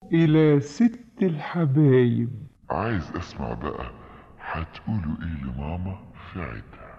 إلى ست الحبايب. عايز اسمع بقى، هتقولوا ايه لماما في عيدها؟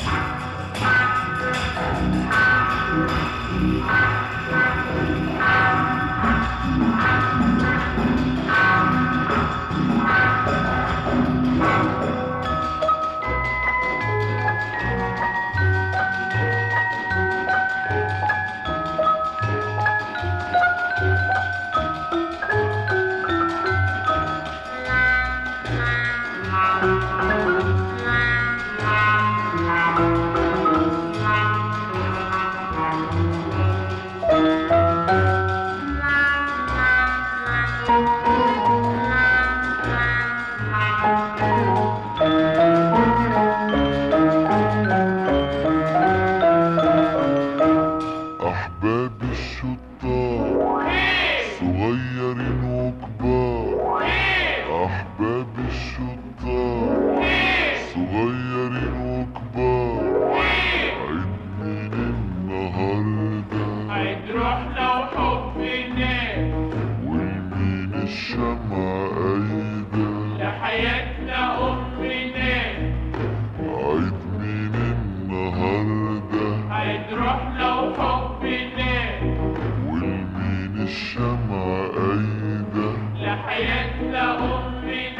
احباب الشطار صغيرين وكبار، احباب الشطار صغيرين وكبار، عيد مين النهارده؟ عيد روحنا وحبنا والمين الشمعة قايدة؟ لحياتنا أمنا. عيد مين النهارده؟ عيد روحنا وحبنا والمين الشمعة قايدة؟ لحياتنا أمنا.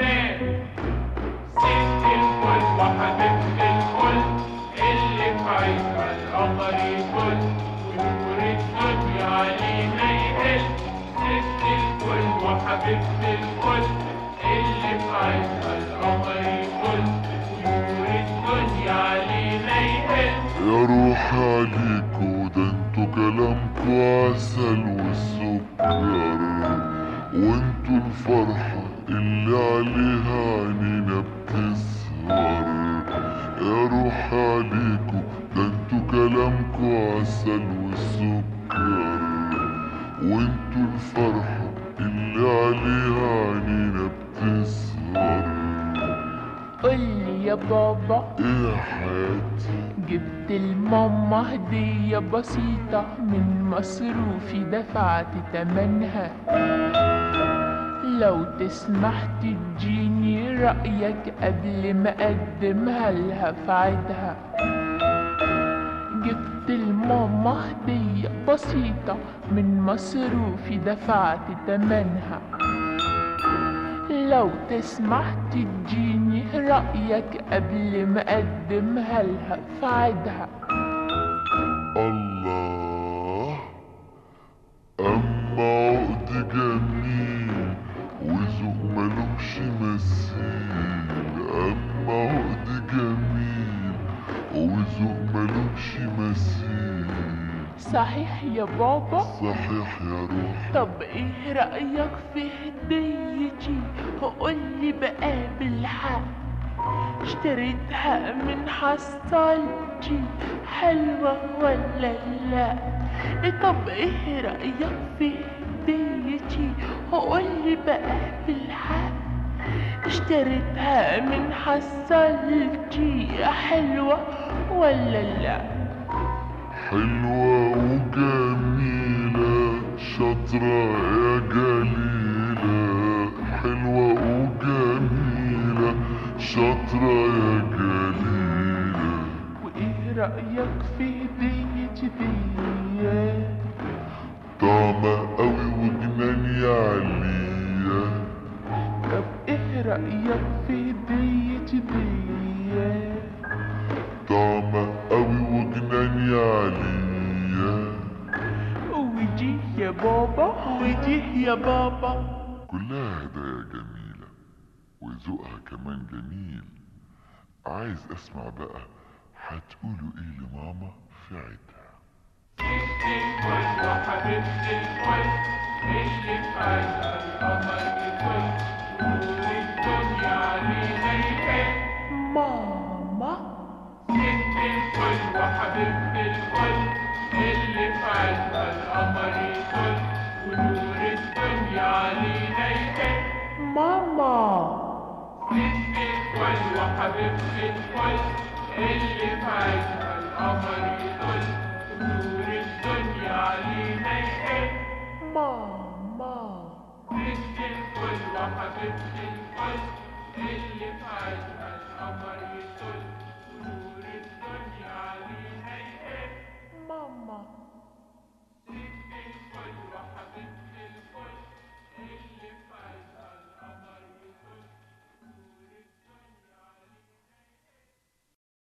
ست الكل وحبيبة الكل اللي في عيدها القمر يكل ونور الدنيا علينا يهل. ست الكل وحبيبة الكل اللي في عيدها القمر يكل ونور الدنيا علينا يهل. يا روح عليكوا ده انتوا كلامكوا عسل والسكر، وانتوا الفرحة اللي عليها عينينا بتسهر. يا روح عليكوا ده انتوا كلامكوا عسل والسكر، وانتوا الفرحة اللي عليها عينينا بتسهر. قولي يا بابا، ايه يا حياتي؟ جبت لماما هدية بسيطة من مصروفي دفعت تمنها، لو تسمح تديني رأيك قبل ما أقدمها لها في عيدها. جبت لماما هدية بسيطة من مصروفي دفعت تمنها، لو تسمح تديني رأيك قبل ما أقدمها لها في عيدها. الله، أما عقد جميل وذوق ملوش مثيل. أما عقد جميل وذوق ملوش مثيل. صحيح يا بابا؟ صحيح يا روح. طب ايه رأيك في هديتي؟ قولي بقى بالحق، اشتريتها من حصالتي حلوة ولا لا؟ طب ايه رأيك في هديتي؟ قولي بقى بالحق، اشتريتها من حصالتي حلوة ولا لا؟ حلوة وجميلة شاطرة يا جليلة. حلوة وجميلة شاطرة يا جليلة. وايه رأيك في هديتي دي؟ طعمة قوي وجنان يا عليا. طب ايه رأيك في هديتي دي؟ طعمة قوي وجنان يا عليا. ودي يا بابا، ودي يا بابا. كلها هدايا جميلة وذوقها كمان جميل. عايز اسمع بقى، هتقولوا ايه لماما في عيدها؟ ست الكل وحبيبة الكل اللي في عيدها القمر يكل ونور الدنيا علينا يهل. ماما. ست الكل وحبيبة الكل اللي في عيدها القمر يكل ونور الدنيا علينا يهل. ماما. ست الكل وحبيبة الكل اللي في عيدها القمر يكل ونور الدنيا علينا يهل. ماما. ست الكل وحبيبة